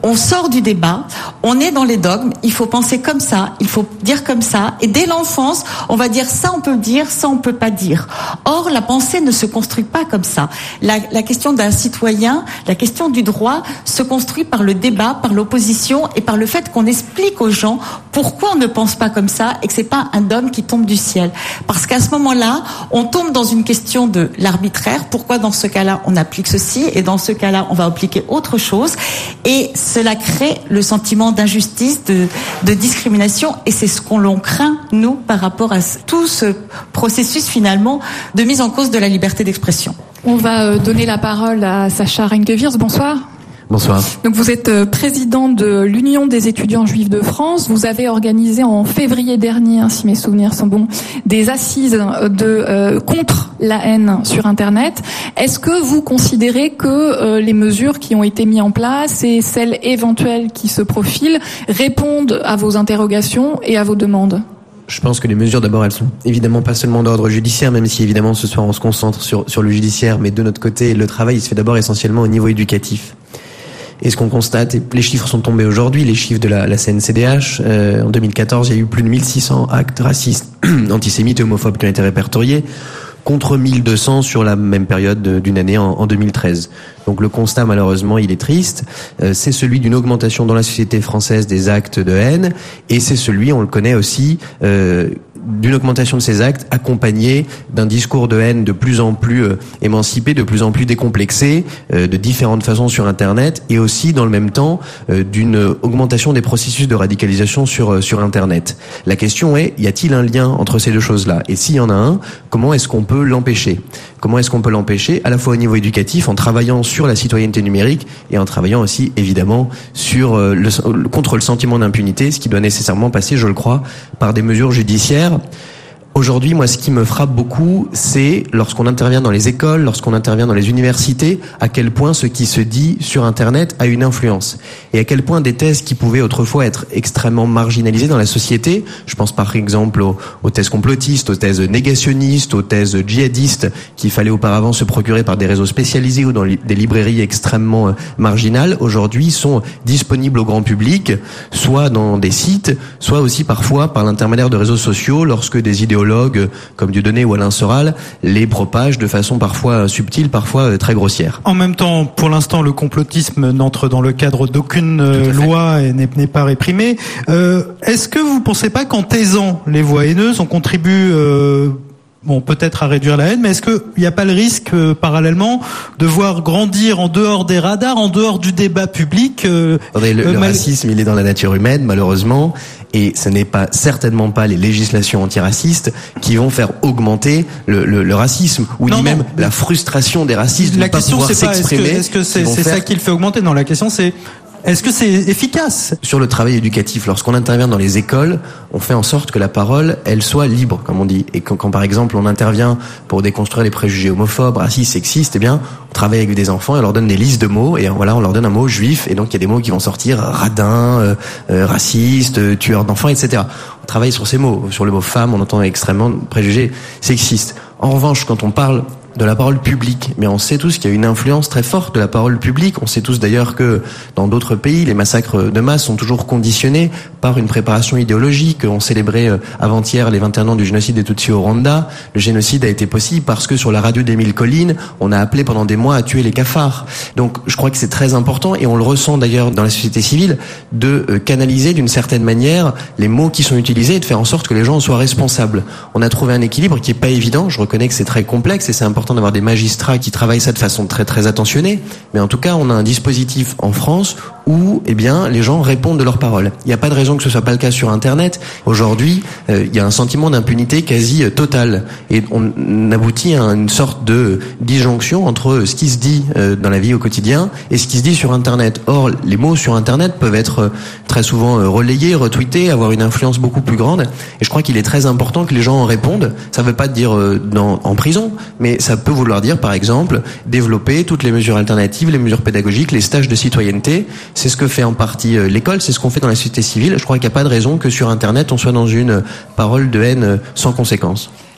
on sort du débat, on est dans les dogmes, il faut penser comme ça, il faut dire comme ça, et dès l'enfance, on va dire ça on peut dire, ça on peut pas dire. Or, la pensée ne se construit pas comme ça. La, la question d'un citoyen, la question du droit se construit par le débat, par l'opposition et par le fait qu'on explique aux gens pourquoi on ne pense pas comme ça et que c'est pas un dogme qui tombe du ciel. Parce qu'à ce moment-là, on tombe dans une question de l'arbitraire. Pourquoi dans ce cas-là on applique ceci et dans ce cas-là on va appliquer autre chose, et cela crée le sentiment d'injustice, de, de discrimination, et c'est ce qu'on l'on craint nous par rapport à tout ce processus finalement de mise en cause de la liberté d'expression. On va donner la parole à Sacha Renkeviers. Bonsoir. Bonsoir. Donc vous êtes président de l'Union des étudiants juifs de France. Vous avez organisé en février dernier, hein, si mes souvenirs sont bons, des assises de euh, contre la haine sur Internet. Est-ce que vous considérez que euh, les mesures qui ont été mises en place et celles éventuelles qui se profilent répondent à vos interrogations et à vos demandes ? Je pense que les mesures, d'abord, elles sont évidemment pas seulement d'ordre judiciaire, même si évidemment ce soir on se concentre sur sur le judiciaire, mais de notre côté, le travail il se fait d'abord essentiellement au niveau éducatif. Et ce qu'on constate, et les chiffres sont tombés aujourd'hui, les chiffres de la, la C N C D H, euh, en deux mille quatorze, il y a eu plus de mille six cents actes racistes, antisémites et homophobes qui ont été répertoriés, contre mille deux cents sur la même période d'une année en, en deux mille treize. Donc le constat, malheureusement, il est triste. Euh, c'est celui d'une augmentation dans la société française des actes de haine, et c'est celui, on le connaît aussi, euh, d'une augmentation de ces actes accompagnée d'un discours de haine de plus en plus euh, émancipé, de plus en plus décomplexé, euh, de différentes façons sur Internet, et aussi dans le même temps euh, d'une augmentation des processus de radicalisation sur euh, sur Internet. La question est, y a-t-il un lien entre ces deux choses-là ? Et s'il y en a un, comment est-ce qu'on peut l'empêcher ? Comment est-ce qu'on peut l'empêcher ? À la fois au niveau éducatif, en travaillant sur la citoyenneté numérique, et en travaillant aussi évidemment sur euh, le, contre le sentiment d'impunité, ce qui doit nécessairement passer, je le crois, par des mesures judiciaires. Aujourd'hui, moi, ce qui me frappe beaucoup, c'est lorsqu'on intervient dans les écoles, lorsqu'on intervient dans les universités, à quel point ce qui se dit sur Internet a une influence. Et à quel point des thèses qui pouvaient autrefois être extrêmement marginalisées dans la société, je pense par exemple aux, aux thèses complotistes, aux thèses négationnistes, aux thèses djihadistes, qu'il fallait auparavant se procurer par des réseaux spécialisés ou dans li- des librairies extrêmement euh, marginales, aujourd'hui sont disponibles au grand public, soit dans des sites, soit aussi parfois par l'intermédiaire de réseaux sociaux, lorsque des idéologues comme Dieudonné ou Alain Soral les propagent de façon parfois subtile, parfois très grossière. En même temps, pour l'instant, le complotisme n'entre dans le cadre d'aucune loi et n'est, n'est pas réprimé. Euh, est-ce que vous ne pensez pas qu'en taisant les voix haineuses, on contribue euh, bon, peut-être à réduire la haine, mais est-ce qu'il n'y a pas le risque, euh, parallèlement, de voir grandir en dehors des radars, en dehors du débat public euh, le, euh, le mal... racisme, il est dans la nature humaine, malheureusement, et ce n'est pas certainement pas les législations antiracistes qui vont faire augmenter le, le, le racisme, ou non, ni même non. la frustration des racistes la de ne pas pouvoir c'est pas, s'exprimer. Est-ce que, est-ce que c'est, c'est ça qui le fait augmenter ? Non, la question c'est... Est-ce que c'est efficace ? Sur le travail éducatif, lorsqu'on intervient dans les écoles, on fait en sorte que la parole, elle soit libre, comme on dit. Et quand, quand par exemple, on intervient pour déconstruire les préjugés homophobes, racistes, sexistes, eh bien, on travaille avec des enfants et on leur donne des listes de mots, et voilà, on leur donne un mot juif, et donc il y a des mots qui vont sortir radin, euh, euh, raciste, euh, tueur d'enfants, et cetera. On travaille sur ces mots. Sur le mot femme, on entend extrêmement préjugés sexistes. En revanche, quand on parle de la parole publique, mais on sait tous qu'il y a une influence très forte de la parole publique. On sait tous d'ailleurs que dans d'autres pays, les massacres de masse sont toujours conditionnés par une préparation idéologique. On célébrait avant-hier les vingt et un ans du génocide des Tutsis au Rwanda. Le génocide a été possible parce que sur la radio d'Émile Colline, on a appelé pendant des mois à tuer les cafards. Donc je crois que c'est très important, et on le ressent d'ailleurs dans la société civile, de canaliser d'une certaine manière les mots qui sont utilisés et de faire en sorte que les gens soient responsables. On a trouvé un équilibre qui est pas évident. Je reconnais que c'est très complexe et c'est important d'avoir des magistrats qui travaillent ça de façon très très attentionnée, mais en tout cas on a un dispositif en France où eh bien les gens répondent de leurs paroles. Il n'y a pas de raison que ce soit pas le cas sur Internet. Aujourd'hui, euh, il y a un sentiment d'impunité quasi euh, total, et on aboutit à une sorte de disjonction entre ce qui se dit euh, dans la vie au quotidien et ce qui se dit sur Internet. Or, les mots sur Internet peuvent être euh, très souvent euh, relayés, retweetés, avoir une influence beaucoup plus grande, et je crois qu'il est très important que les gens en répondent. Ça ne veut pas dire euh, dans, en prison, mais ça peut vouloir dire, par exemple, développer toutes les mesures alternatives, les mesures pédagogiques, les stages de citoyenneté. C'est ce que fait en partie euh, l'école, c'est ce qu'on fait dans la société civile. Je crois qu'il n'y a pas de raison que sur Internet, on soit dans une parole de haine sans conséquence.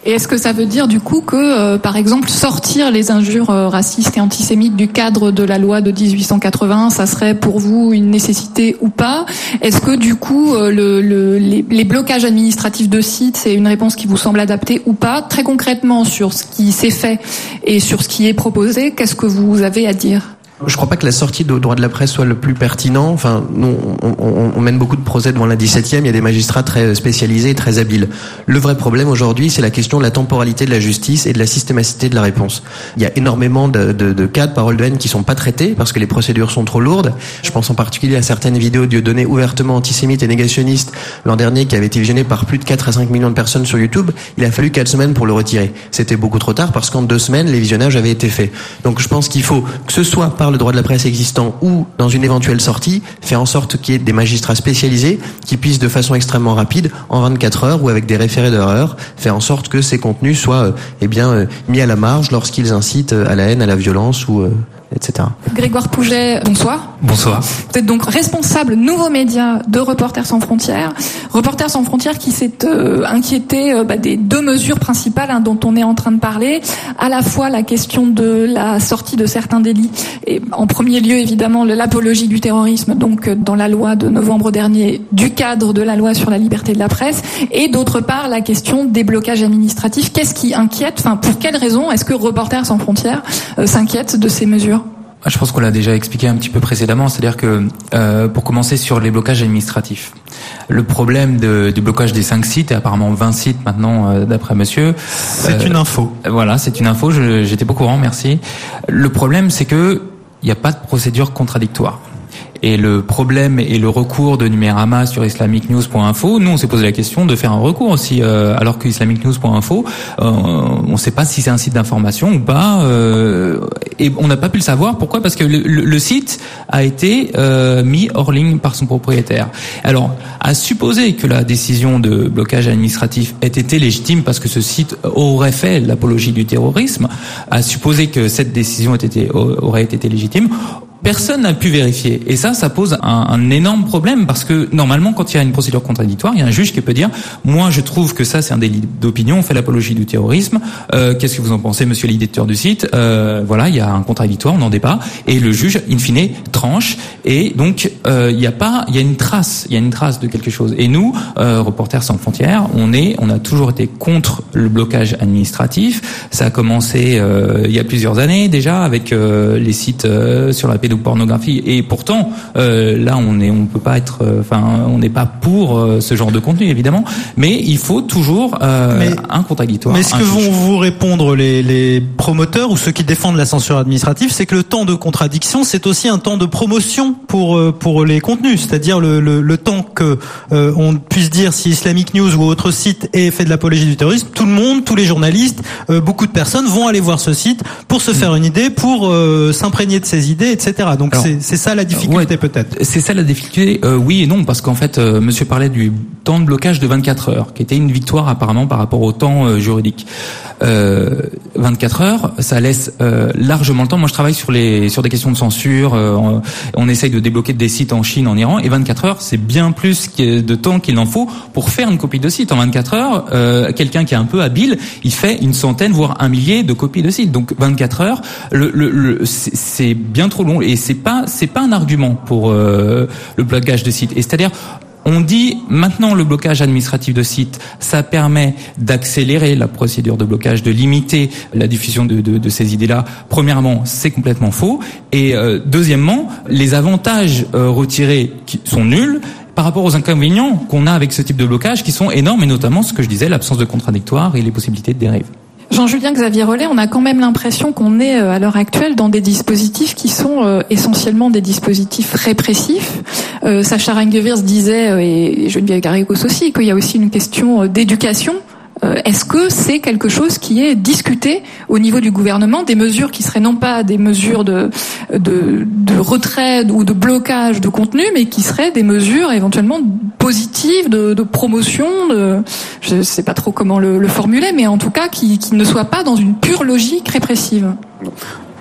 Et est-ce que ça veut dire du coup que, euh, par exemple, sortir les injures euh, racistes et antisémites du cadre de la loi de dix-huit cent quatre-vingt-un, ça serait pour vous une nécessité ou pas? Est-ce que du coup, euh, le, le, les, les blocages administratifs de sites, c'est une réponse qui vous semble adaptée ou pas? Très concrètement, sur ce qui s'est fait et sur ce qui est proposé, qu'est-ce que vous avez à dire? Je crois pas que la sortie de droit de la presse soit le plus pertinent. Enfin, nous, on, on, on mène beaucoup de procès devant la dix-septième. Il y a des magistrats très spécialisés et très habiles. Le vrai problème aujourd'hui, c'est la question de la temporalité de la justice et de la systématicité de la réponse. Il y a énormément de, de, de cas de paroles de haine qui sont pas traités parce que les procédures sont trop lourdes. Je pense en particulier à certaines vidéos Dieudonné ouvertement antisémites et négationnistes l'an dernier qui avaient été visionnées par plus de quatre à cinq millions de personnes sur YouTube. Il a fallu quatre semaines pour le retirer. C'était beaucoup trop tard parce qu'en deux semaines, les visionnages avaient été faits. Donc je pense qu'il faut que ce soit par le droit de la presse existant ou dans une éventuelle sortie, faire en sorte qu'il y ait des magistrats spécialisés qui puissent de façon extrêmement rapide, en vingt-quatre heures ou avec des référés d'erreur, faire en sorte que ces contenus soient euh, eh bien euh, mis à la marge lorsqu'ils incitent à la haine, à la violence ou euh, et cetera. Grégoire Pouget, bonsoir. Bonsoir. Vous êtes donc responsable nouveaux médias de Reporters sans frontières. Reporters sans frontières qui s'est euh, inquiété euh, bah, des deux mesures principales hein, dont on est en train de parler. À la fois la question de la sortie de certains délits et en premier lieu évidemment l'apologie du terrorisme, donc euh, dans la loi de novembre dernier du cadre de la loi sur la liberté de la presse, et d'autre part la question des blocages administratifs. Qu'est-ce qui inquiète? Enfin, pour quelles raisons est-ce que Reporters sans frontières euh, s'inquiète de ces mesures? Je pense qu'on l'a déjà expliqué un petit peu précédemment, c'est-à-dire que euh, pour commencer sur les blocages administratifs, le problème de, du blocage des cinq sites, et apparemment vingt sites maintenant euh, d'après monsieur. C'est euh, une info. Voilà, c'est une info, je, j'étais pas au courant, merci. Le problème c'est que il n'y a pas de procédure contradictoire. Et le problème et le recours de Numérama sur islamic news point info, nous on s'est posé la question de faire un recours aussi, euh, alors que islamic news point info, euh, on ne sait pas si c'est un site d'information ou pas, euh, et on n'a pas pu le savoir. Pourquoi? Parce que le, le, le site a été euh, mis hors ligne par son propriétaire. Alors, à supposer que la décision de blocage administratif ait été légitime parce que ce site aurait fait l'apologie du terrorisme, à supposer que cette décision ait été, aurait été légitime, personne n'a pu vérifier. Et ça, ça pose un, un énorme problème parce que normalement, quand il y a une procédure contradictoire, il y a un juge qui peut dire « Moi, je trouve que ça, c'est un délit d'opinion, on fait l'apologie du terrorisme. Euh, qu'est-ce que vous en pensez, monsieur l'éditeur du site ?» euh, Voilà, il y a un contradictoire, on n'en débat. Et le juge, in fine, tranche. Et donc, euh, il y a pas, il y a une trace, il y a une trace de quelque chose. Et nous, euh, Reporters sans frontières, on est, on a toujours été contre le blocage administratif. Ça a commencé euh, il y a plusieurs années déjà avec euh, les sites euh, sur la pédopornographie. Et pourtant, euh, là, on est, on peut pas être, enfin, euh, on n'est pas pour euh, ce genre de contenu évidemment. Mais il faut toujours euh, mais, un contradictoire. Mais ce que vont vous répondre les, les promoteurs ou ceux qui défendent la censure administrative, c'est que le temps de contradiction, c'est aussi un temps de promotion pour pour les contenus, c'est-à-dire le, le, le temps que euh, on puisse dire si Islamic News ou autre site est fait de l'apologie du terrorisme, tout le monde, tous les journalistes, euh, beaucoup de personnes vont aller voir ce site pour se faire une idée, pour euh, s'imprégner de ses idées, et cetera. Donc alors, c'est, c'est ça la difficulté, ouais, peut-être. C'est ça la difficulté, euh, oui et non, parce qu'en fait, euh, monsieur parlait du temps de blocage de vingt-quatre heures, qui était une victoire apparemment par rapport au temps euh, juridique. Euh, vingt-quatre heures, ça laisse euh, largement le temps. Moi, je travaille sur les sur des questions de censure. Euh, on, on essaye de débloquer des sites en Chine, en Iran, et vingt-quatre heures, c'est bien plus de temps qu'il en faut pour faire une copie de site. En vingt-quatre heures, euh, quelqu'un qui est un peu habile, il fait une centaine, voire un millier de copies de site. Donc vingt-quatre heures, le, le, le, c'est, c'est bien trop long, et c'est pas c'est pas un argument pour euh, le blocage de site. Et c'est-à-dire, on dit maintenant le blocage administratif de site, ça permet d'accélérer la procédure de blocage, de limiter la diffusion de, de, de ces idées-là. Premièrement, c'est complètement faux. Et euh, deuxièmement, les avantages euh, retirés qui sont nuls par rapport aux inconvénients qu'on a avec ce type de blocage qui sont énormes, et notamment ce que je disais, l'absence de contradictoire et les possibilités de dérive. Jean-Julien Xavier Rollet, on a quand même l'impression qu'on est à l'heure actuelle dans des dispositifs qui sont euh, essentiellement des dispositifs répressifs. Euh, Sacha Rangewirs disait, euh, et Geneviève Garrigos aussi, qu'il y a aussi une question d'éducation. Euh, est-ce que c'est quelque chose qui est discuté au niveau du gouvernement, des mesures qui seraient non pas des mesures de, de, de retrait ou de blocage de contenu, mais qui seraient des mesures éventuellement positives, de, de promotion, de, je ne sais pas trop comment le, le formuler, mais en tout cas qui, qui ne soient pas dans une pure logique répressive?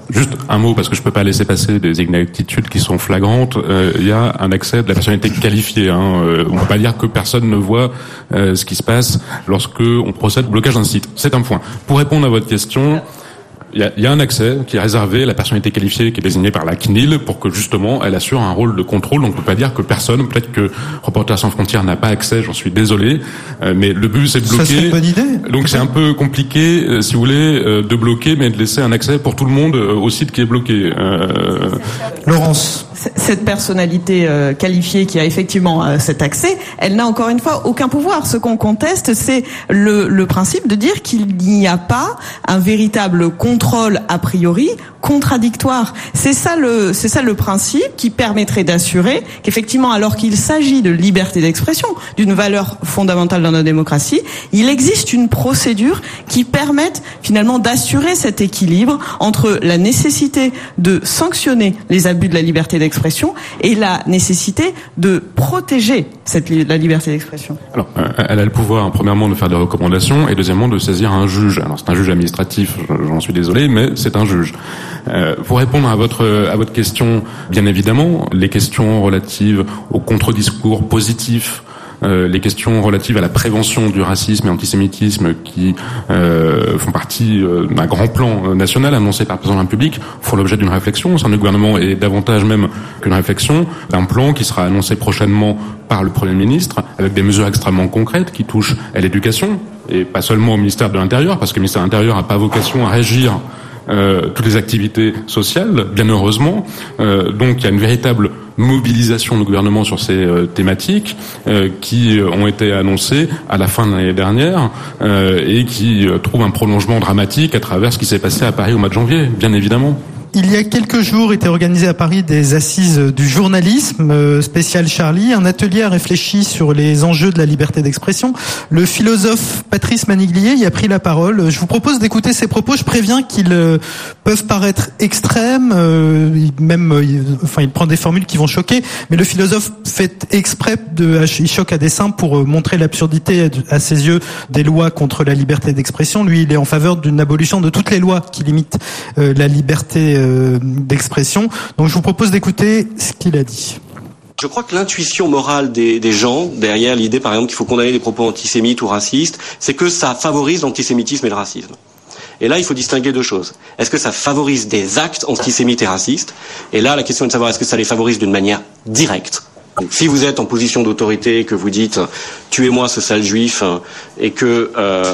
Juste un mot, parce que je peux pas laisser passer des inexactitudes qui sont flagrantes. Euh, il y a un accès de la personnalité qualifiée. Hein. Euh, on peut pas dire que personne ne voit euh, ce qui se passe lorsque on procède au blocage d'un site. C'est un point. Pour répondre à votre question, il y a, il y a un accès qui est réservé à la personnalité qualifiée qui est désignée par la C N I L pour que justement elle assure un rôle de contrôle. Donc on peut pas dire que personne, peut-être que Reporters sans frontières n'a pas accès, j'en suis désolé, euh, mais le but c'est de bloquer. Ça c'est une bonne idée. Donc c'est un peu compliqué, euh, si vous voulez, euh, de bloquer, mais de laisser un accès pour tout le monde euh, au site qui est bloqué. Euh... Laurence. Cette personnalité euh, qualifiée qui a effectivement euh, cet accès, elle n'a encore une fois aucun pouvoir. Ce qu'on conteste, c'est le, le principe de dire qu'il n'y a pas un véritable contrôle a priori contradictoire. C'est ça le, c'est ça le principe qui permettrait d'assurer qu'effectivement, alors qu'il s'agit de liberté d'expression, d'une valeur fondamentale dans notre démocratie, il existe une procédure qui permette finalement d'assurer cet équilibre entre la nécessité de sanctionner les abus de la liberté d'expression et la nécessité de protéger cette li- la liberté d'expression. Alors, euh, elle a le pouvoir, premièrement, de faire des recommandations et deuxièmement, de saisir un juge. Alors, c'est un juge administratif, j'en suis désolé, mais c'est un juge. Euh, pour répondre à votre à votre question, bien évidemment, les questions relatives au contre-discours positif, euh, les questions relatives à la prévention du racisme et antisémitisme qui euh, font partie euh, d'un grand plan national annoncé par le président de la République font l'objet d'une réflexion au sein du gouvernement et davantage même qu'une réflexion, d'un plan qui sera annoncé prochainement par le Premier ministre avec des mesures extrêmement concrètes qui touchent à l'éducation et pas seulement au ministère de l'Intérieur parce que le ministère de l'Intérieur n'a pas vocation à régir Euh, toutes les activités sociales, bien heureusement. Euh, donc il y a une véritable mobilisation du gouvernement sur ces euh, thématiques euh, qui euh, ont été annoncées à la fin de l'année dernière euh, et qui euh, trouvent un prolongement dramatique à travers ce qui s'est passé à Paris au mois de janvier, bien évidemment. Il y a quelques jours étaient organisées à Paris des assises du journalisme euh, spécial Charlie. Un atelier a réfléchi sur les enjeux de la liberté d'expression. Le philosophe Patrice Maniglier y a pris la parole. Je vous propose d'écouter ses propos. Je préviens qu'ils euh, peuvent paraître extrêmes, euh, même, euh, enfin, il prend des formules qui vont choquer. Mais le philosophe fait exprès de, il choque à dessein pour euh, montrer l'absurdité à ses yeux des lois contre la liberté d'expression. Lui, il est en faveur d'une abolition de toutes les lois qui limitent euh, la liberté euh, d'expression. Donc je vous propose d'écouter ce qu'il a dit. Je crois que l'intuition morale des, des gens, derrière l'idée par exemple qu'il faut condamner les propos antisémites ou racistes, c'est que ça favorise l'antisémitisme et le racisme. Et là, il faut distinguer deux choses. Est-ce que ça favorise des actes antisémites et racistes ? Et là, la question est de savoir est-ce que ça les favorise d'une manière directe ? Donc, si vous êtes en position d'autorité, que vous dites « tuez-moi ce sale juif » et que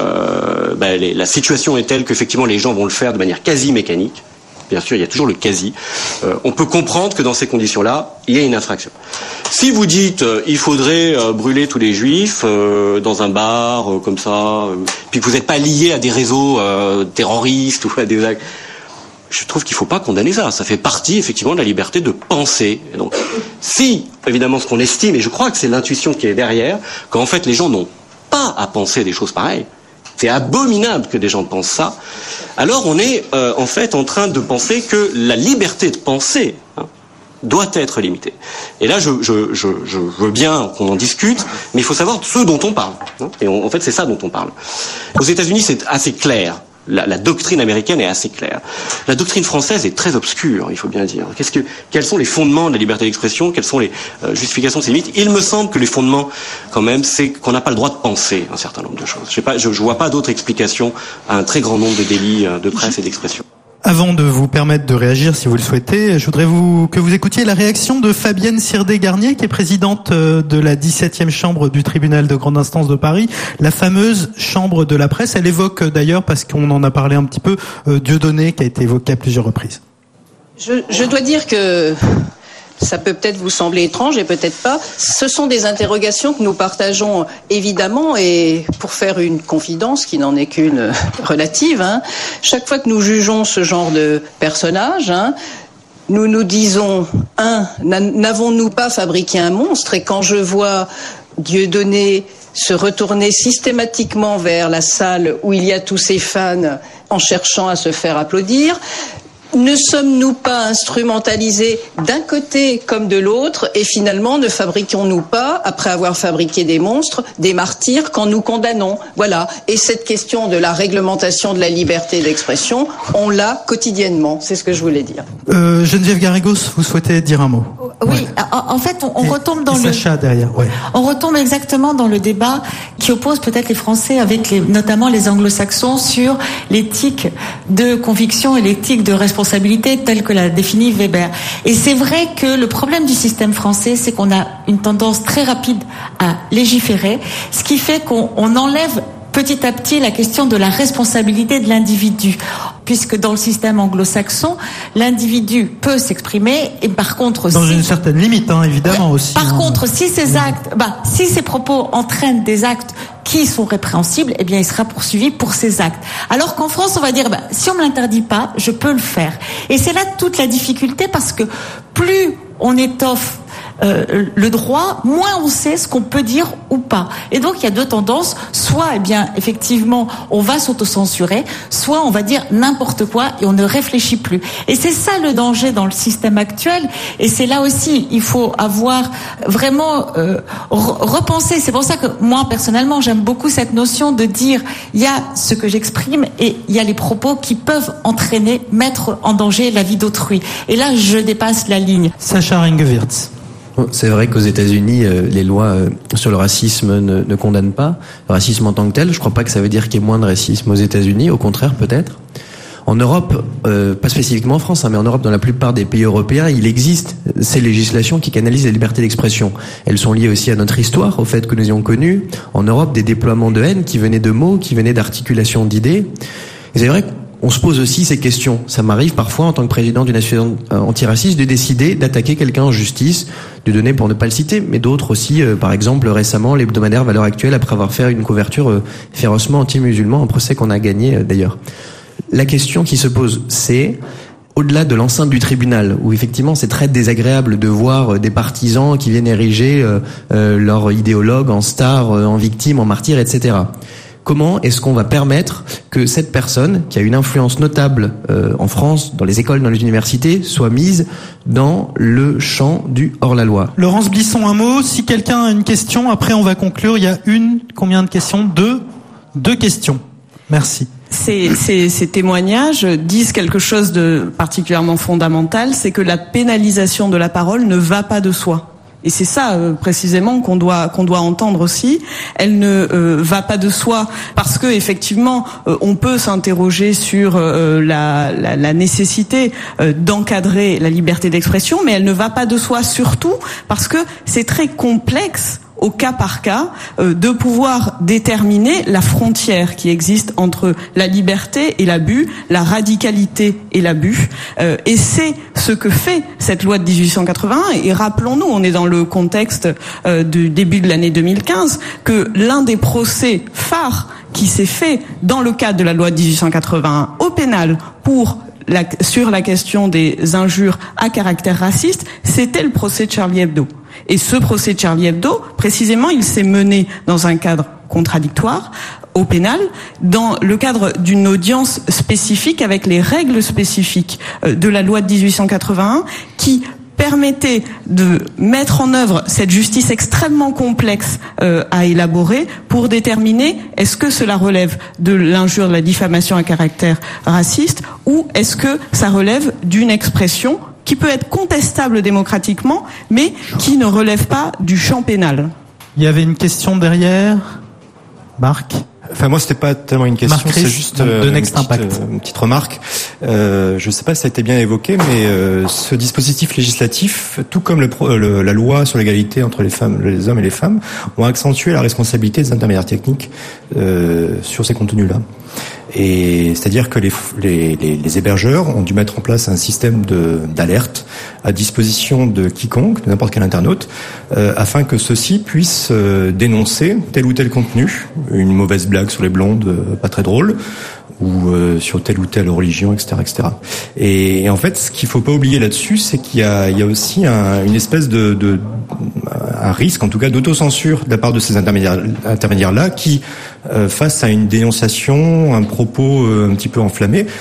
euh, ben, les, la situation est telle qu'effectivement les gens vont le faire de manière quasi mécanique, bien sûr, il y a toujours le quasi. Euh, on peut comprendre que dans ces conditions-là, il y a une infraction. Si vous dites euh, il faudrait euh, brûler tous les juifs euh, dans un bar euh, comme ça, euh, puis que vous n'êtes pas lié à des réseaux euh, terroristes ou à des actes, je trouve qu'il ne faut pas condamner ça. Ça fait partie effectivement de la liberté de penser. Et donc, si évidemment ce qu'on estime, et je crois que c'est l'intuition qui est derrière, qu'en fait les gens n'ont pas à penser des choses pareilles. C'est abominable que des gens pensent ça. Alors on est euh, en fait en train de penser que la liberté de penser hein, doit être limitée. Et là, je, je, je, je veux bien qu'on en discute, mais il faut savoir ce dont on parle. Hein, et on, en fait, c'est ça dont on parle. Aux États-Unis, c'est assez clair. La, la doctrine américaine est assez claire. La doctrine française est très obscure, il faut bien dire. Qu'est-ce que, quels sont les fondements de la liberté d'expression ? Quelles sont les euh, justifications de ces limites ? Il me semble que les fondements, quand même, c'est qu'on n'a pas le droit de penser un certain nombre de choses. Je ne je, je vois pas d'autre explication à un très grand nombre de délits euh, de presse et d'expression. Avant de vous permettre de réagir, si vous le souhaitez, je voudrais vous, que vous écoutiez la réaction de Fabienne Sirdé-Garnier, qui est présidente de la dix-septième chambre du tribunal de grande instance de Paris, la fameuse chambre de la presse. Elle évoque d'ailleurs, parce qu'on en a parlé un petit peu, euh, Dieudonné, qui a été évoqué à plusieurs reprises. Je, je dois dire que ça peut peut-être vous sembler étrange et peut-être pas. Ce sont des interrogations que nous partageons évidemment, et pour faire une confidence qui n'en est qu'une relative, hein, chaque fois que nous jugeons ce genre de personnage, hein, nous nous disons, un, n'avons-nous pas fabriqué un monstre ? Et quand je vois Dieudonné se retourner systématiquement vers la salle où il y a tous ses fans en cherchant à se faire applaudir, ne sommes-nous pas instrumentalisés d'un côté comme de l'autre, et finalement ne fabriquons-nous pas, après avoir fabriqué des monstres, des martyrs quand nous condamnons? Voilà. Et cette question de la réglementation de la liberté d'expression, on l'a quotidiennement. C'est ce que je voulais dire. Euh, Geneviève Garrigos, vous souhaitez dire un mot? Oui, ouais. en, en fait, on, on et, retombe dans et le... Sacha derrière, ouais. On retombe exactement dans le débat qui oppose peut-être les Français avec les, notamment les Anglo-Saxons sur l'éthique de conviction et l'éthique de responsabilité telle que l'a définie Weber. Et c'est vrai que le problème du système français, c'est qu'on a une tendance très rapide à légiférer, ce qui fait qu'on on enlève petit à petit la question de la responsabilité de l'individu, puisque dans le système anglo-saxon, l'individu peut s'exprimer et par contre... Dans si... une certaine limite, hein, évidemment aussi. Par hein. contre, si ces actes, bah, si ces propos entraînent des actes qui sont répréhensibles, eh bien, il sera poursuivi pour ces actes. Alors qu'en France, on va dire, bah, si on me l'interdit pas, je peux le faire. Et c'est là toute la difficulté, parce que plus on étoffe Euh, le droit, moins on sait ce qu'on peut dire ou pas. Et donc il y a deux tendances, soit eh bien effectivement on va s'autocensurer, soit on va dire n'importe quoi et on ne réfléchit plus. Et c'est ça le danger dans le système actuel, et c'est là aussi il faut avoir vraiment euh, repensé. C'est pour ça que moi personnellement j'aime beaucoup cette notion de dire il y a ce que j'exprime et il y a les propos qui peuvent entraîner, mettre en danger la vie d'autrui. Et là je dépasse la ligne. Sacha Ringewirtz. C'est vrai qu'aux États-Unis, euh, les lois euh, sur le racisme ne, ne condamnent pas le racisme en tant que tel. Je crois pas que ça veut dire qu'il y ait moins de racisme aux États-Unis. Au contraire, peut-être. En Europe, euh, pas spécifiquement en France, hein, mais en Europe, dans la plupart des pays européens, il existe ces législations qui canalisent la liberté d'expression. Elles sont liées aussi à notre histoire, au fait que nous ayons connu en Europe des déploiements de haine qui venaient de mots, qui venaient d'articulations d'idées. Et c'est vrai que on se pose aussi ces questions. Ça m'arrive parfois, en tant que président d'une association antiraciste, de décider d'attaquer quelqu'un en justice, de donner, pour ne pas le citer, mais d'autres aussi, euh, par exemple, récemment, l'hebdomadaire Valeurs Actuelles, après avoir fait une couverture euh, férocement anti-musulman, un procès qu'on a gagné euh, d'ailleurs. La question qui se pose, c'est, au-delà de l'enceinte du tribunal, où effectivement c'est très désagréable de voir des partisans qui viennent ériger euh, euh, leur idéologue en star, euh, en victime, en martyr, et cetera. Comment est-ce qu'on va permettre que cette personne, qui a une influence notable euh, en France, dans les écoles, dans les universités, soit mise dans le champ du hors-la-loi? Laurence Blisson, un mot. Si quelqu'un a une question, après on va conclure. Il y a une, combien de questions? Deux, deux questions. Merci. Ces, ces, ces témoignages disent quelque chose de particulièrement fondamental, c'est que la pénalisation de la parole ne va pas de soi. Et c'est ça euh, précisément qu'on doit qu'on doit entendre aussi. Elle ne euh, va pas de soi parce que effectivement euh, on peut s'interroger sur euh, la, la, la nécessité euh, d'encadrer la liberté d'expression, mais elle ne va pas de soi surtout parce que c'est très complexe au cas par cas, euh, de pouvoir déterminer la frontière qui existe entre la liberté et l'abus, la radicalité et l'abus. Euh, et c'est ce que fait cette loi de dix-huit cent quatre-vingt-un. Et rappelons-nous, on est dans le contexte euh, du début de l'année deux mille quinze, que l'un des procès phares qui s'est fait dans le cadre de la loi de dix-huit cent quatre-vingt-un au pénal pour la, sur la question des injures à caractère raciste, c'était le procès de Charlie Hebdo. Et ce procès de Charlie Hebdo, précisément, il s'est mené dans un cadre contradictoire, au pénal, dans le cadre d'une audience spécifique avec les règles spécifiques de la loi de dix-huit cent quatre-vingt-un qui permettait de mettre en œuvre cette justice extrêmement complexe euh, à élaborer pour déterminer est-ce que cela relève de l'injure, de la diffamation à caractère raciste, ou est-ce que ça relève d'une expression qui peut être contestable démocratiquement, mais qui ne relève pas du champ pénal. Il y avait une question derrière. Marc ? Enfin, moi, c'était pas tellement une question, Marc c'est juste de euh, Next une, petite, Impact. euh, une petite remarque. Euh, je ne sais pas si ça a été bien évoqué, mais euh, ce dispositif législatif, tout comme le, le, la loi sur l'égalité entre les femmes, les hommes et les femmes, ont accentué la responsabilité des intermédiaires techniques euh, sur ces contenus-là. Et c'est-à-dire que les, les, les, les hébergeurs ont dû mettre en place un système de, d'alerte à disposition de quiconque, de n'importe quel internaute, euh, afin que ceux-ci puissent euh, dénoncer tel ou tel contenu, une mauvaise blague sur les blondes, euh, pas très drôle, ou euh, sur telle ou telle religion, et cetera, et cetera. Et, et en fait, ce qu'il faut pas oublier là-dessus, c'est qu'il y a, il y a aussi un, une espèce de, de, un risque, en tout cas, d'autocensure de la part de ces intermédiaires, intermédiaires-là, qui, euh, face à une dénonciation, un propos euh, un petit peu enflammé,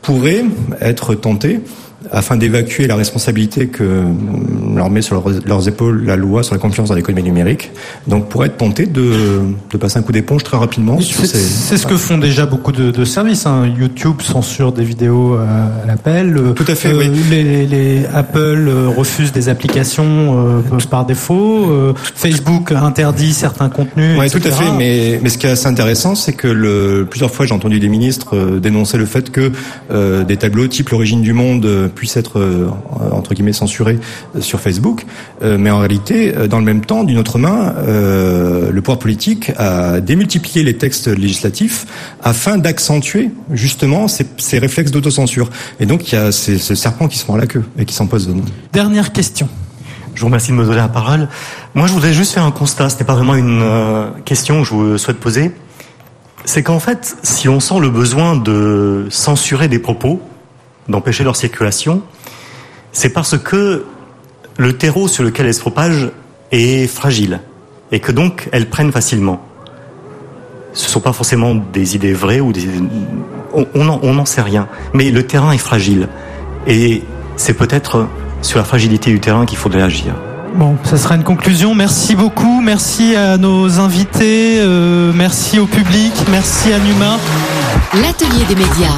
pourraient être tentés, afin d'évacuer la responsabilité que leur met sur leurs, leurs épaules la loi sur la confiance dans l'économie numérique, donc pourraient être tentés de, de passer un coup d'éponge très rapidement. C'est, ces... c'est ce que font déjà beaucoup de, de services. Hein. YouTube censure des vidéos à l'appel. Tout à fait. Euh, oui. les, les Apple refusent des applications euh, par défaut. Euh, Facebook interdit certains contenus. Oui, et cetera. tout à fait. Mais, mais ce qui est assez intéressant, c'est que le, plusieurs fois j'ai entendu des ministres euh, dénoncer le fait que euh, des tableaux type l'origine du monde euh, puissent être euh, entre guillemets censurés euh, sur Facebook. Euh, mais en réalité, euh, dans le même temps, d'une autre main, euh, le pouvoir politique a démultiplié les textes législatifs afin d'accentuer justement ces, ces réflexes d'autocensure. Et donc il y a ces, ces serpents qui se mordent la queue et qui s'empoisonnent. Dernière question. Je vous remercie de me donner la parole. Moi, je voudrais juste faire un constat. Ce n'est pas vraiment une euh, question que je vous souhaite poser. C'est qu'en fait, si on sent le besoin de censurer des propos, d'empêcher leur circulation, c'est parce que le terreau sur lequel elles se propagent est fragile et que donc elles prennent facilement. Ce ne sont pas forcément des idées vraies ou des... On n'en on n'en sait rien. Mais le terrain est fragile. Et c'est peut-être sur la fragilité du terrain qu'il faudrait agir. Bon, ça sera une conclusion. Merci beaucoup. Merci à nos invités. Euh, merci au public. Merci à Numa. L'atelier des médias.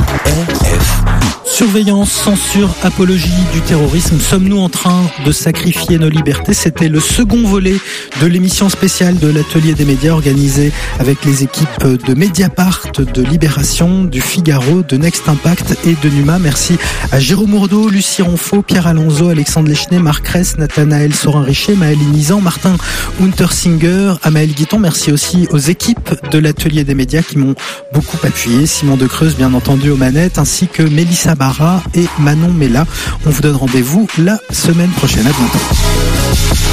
Surveillance, censure, apologie du terrorisme. Sommes-nous en train de sacrifier nos libertés? C'était le second volet de l'émission spéciale de l'Atelier des médias organisée avec les équipes de Mediapart, de Libération, du Figaro, de Next Impact et de Numa. Merci à Jérôme Ourdeau, Lucie Ronfaux, Pierre Alonso, Alexandre Lechenet, Marc Ress, Nathanaël Sorin-Richer, Maëlle Nizan, Martin Untersinger, Amaël Guiton. Merci aussi aux équipes de l'Atelier des médias qui m'ont beaucoup appuyé. Simon de Creuse, bien entendu, aux manettes, ainsi que Mélissa Barra et Manon Mella. On vous donne rendez-vous la semaine prochaine. À bientôt.